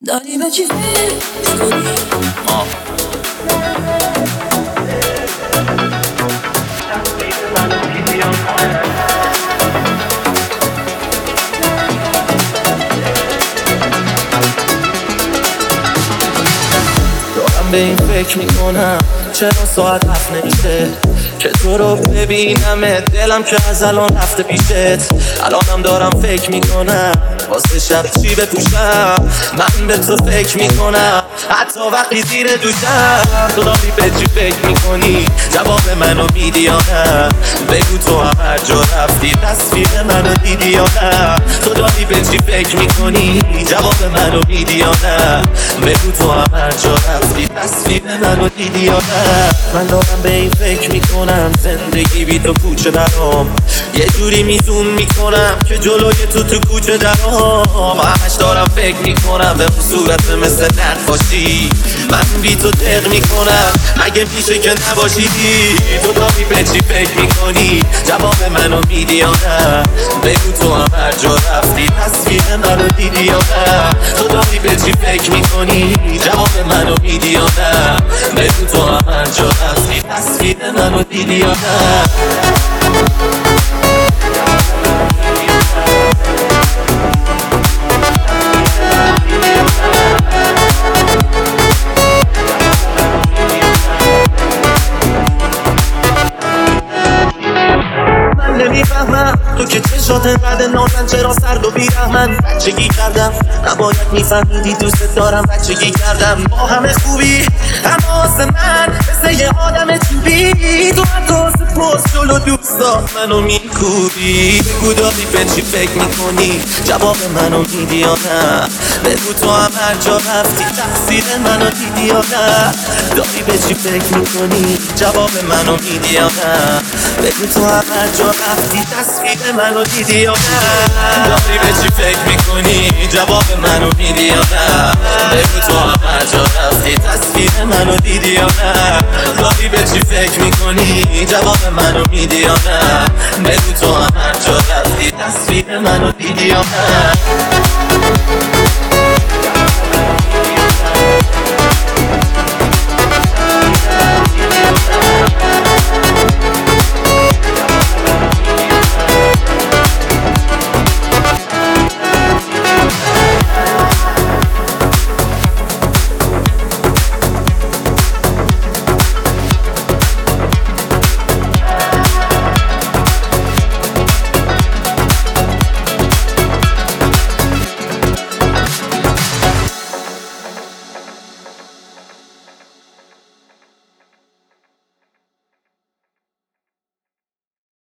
داری به چی فکر کنی؟ دارم به این فکر میکنم چرا ساعت هفت نمیشه که تو رو ببینم، دلم که از الان رفته پیشت. الانم دارم فکر میکنم واسه شب چی بپوشم. من به تو فکر میکنم حتی وقتی زیر دوشم. تو داری به چی فکر میکنی؟ جواب منو میدی یا نه؟ بگو تو هم هر جا رفتی تصویر منو دیدی یا نه؟ تو داری به چی فکر میکنی؟ جواب منو میدی یا نه؟ بگو تو هم هر جا رفتی تصویر منو دیدی یا نه؟ من دارم به این فکر میکنم زندگی بی تو کوچه برام، یه جوری میزون میکنم که جلوی تو کوچه درام. همش دارم فکر میکنم به اون صورت مثل نقاشی، من بی تو دق میکنم مگه میشه که نباشی؟ تو داری به چی فکر میکنی؟ جواب منو میدی یا نه؟ بگو تو هم هر جا رفتی تصویر منو دیدی یا نه؟ تو داری به چی فکر میکنی؟ جواب منو میدی یا نه؟ بگو تو هم هر جا رفتی تصویر منو دیدی یا نه؟ نمیفهمم تو که چشات انقدر نازن چرا سرد و بیرحمن. بچگی کردم نباید میفهمیدی دوست دارم، بچگی کردم با همه خوبی اما واسه من مثل یه آدم چوبی. تو حتی واسه پست جلو دوستا منو میکوبی. بگو داری به چی فکر میکنی؟ جواب منو میدی یا نه؟ بگو تو هم هر جا رفتی تقصیر منو دیدی یا نه؟ داری به چی فکر میکنی؟ جواب منو میدی یا نه؟ بگو تو هم هر جا رفتی تصویر منو دیدی یا نه؟ داری به چی فکر میکنی؟ جواب منو میدی یا نه؟ بگو تو هم هر جا رفتی تصویر منو دیدی یا نه؟ داری به چی فکر میکنی؟ جواب منو میدی یا نه؟ بگو تو هم هر جا رفتی تصویر منو دیدی یا نه؟